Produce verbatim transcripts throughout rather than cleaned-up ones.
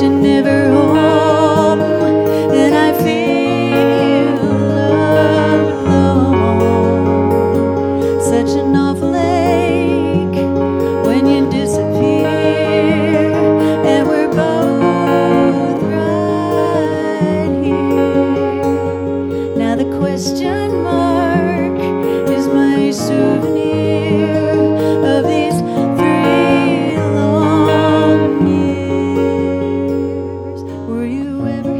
question never home, and I feel alone. Such an awful ache when you disappear, and we're both right here. Now the question mark is my souvenir of these three long years. Were you ever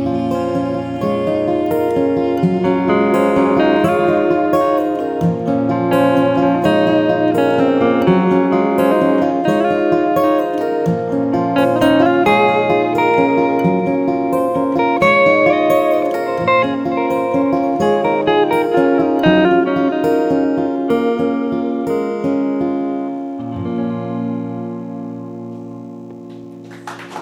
here?